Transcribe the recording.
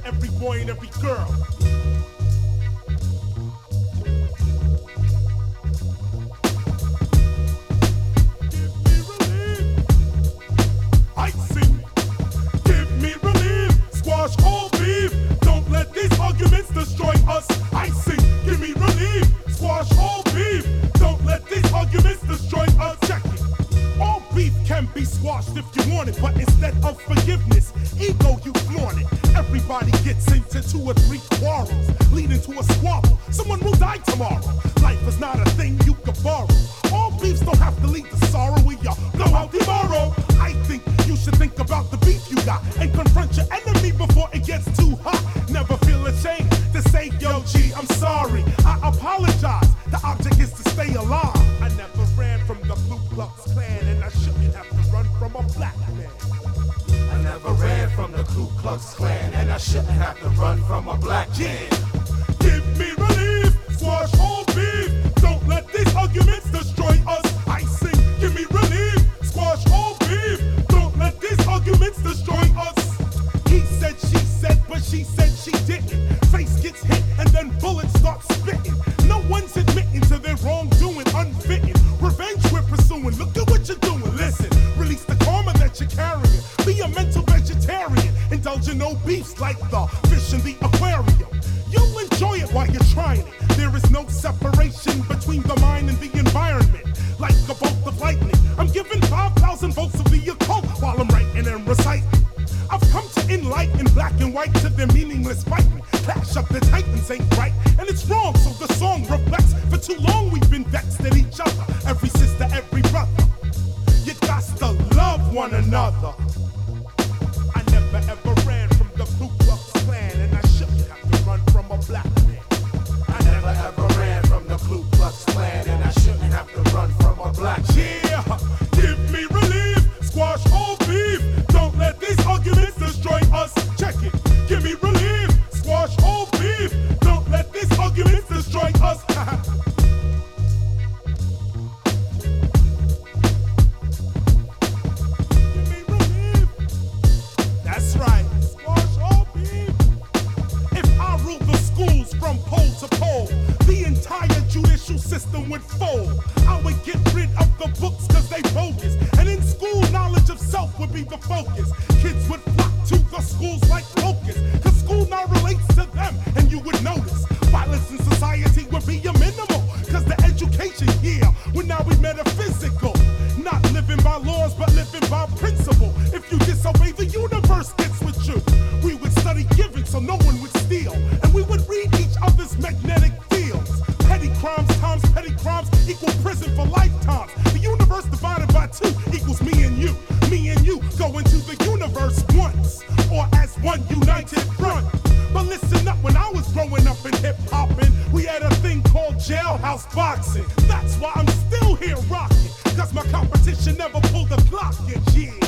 to every boy and every girl. Destroy us, I sing, give me relief. Squash all beef, don't let these arguments destroy us. Check it. All beef can be squashed if you want it, but instead of forgiveness, ego you flaunt it. Everybody gets into 2 or 3 quarrels, leading to a squabble. Someone will die tomorrow. Life is not a thing you can borrow. All beefs don't have to lead to sorrow. We blow out tomorrow. I think you should think about the beef you got and confront your enemy before it gets too hot. Never feel ashamed to say, yo, G, I'm sorry. I apologize. The object is to stay alive. I never ran from the Ku Klux Klan, and I shouldn't have to run from a black man. I never ran from the Ku Klux Klan, and I shouldn't have to run from a black man. Give me relief, squash all beef. Don't let these arguments destroy us. I sing, give me relief, squash all beef. Don't let these arguments destroy us. He said, she said, but she said she didn't. Face gets hit and then bullets start spitting. No one's admitting to their wrongdoing, unfitting. Revenge we're pursuing, look at what you're doing. Listen, release the karma that you're carrying. Be a mental vegetarian, indulge in no beefs like the fish in the aquarium. You'll enjoy it while you're trying it. There is no separation between the mind and the environment. Like a bolt of lightning, I'm giving 5,000 volts of the occult while I'm writing and reciting. I've come to enlighten black and white to their meaningless fighting. Clash up the titans ain't right, and it's wrong, so the song reflects. For too long we've been vexed at each other, every sister, every brother. You got to love one another. I never ever ran from the Ku Klux Klan, and I shouldn't have to run from a black man. I never ever ran from the Ku Klux Klan, and I shouldn't have to run from a black man. Yeah, give me relief, squash all beef. Don't let these arguments destroy us. Check it, give me relief, squash all beef. Don't let these arguments destroy us. Give me relief. That's right, squash all beef. If I ruled the schools from pole to pole, the entire judicial system would fold. I would get rid of the books cause they bogus, and in school knowledge of self would be the focus. Kids would flock to the schools like locusts, cause school now relates to them, and you would notice violence in society would be a minimal, cause the education here would now be metaphysical. Not living by laws, but living by principle. If you disobey, the universe gets with you. We would study giving so no one would steal, and we would read each other's magnetic fields. Petty crimes times petty crimes equal prison for lifetimes. The universe divided by 2 equals me and you. Me and you go into the universe once, or as one united front. But listen up, when I was growing up in hip-hopping, we had a thing called jailhouse boxing. That's why I'm still here rocking, cause my competition never pulled the clock yet, yeah.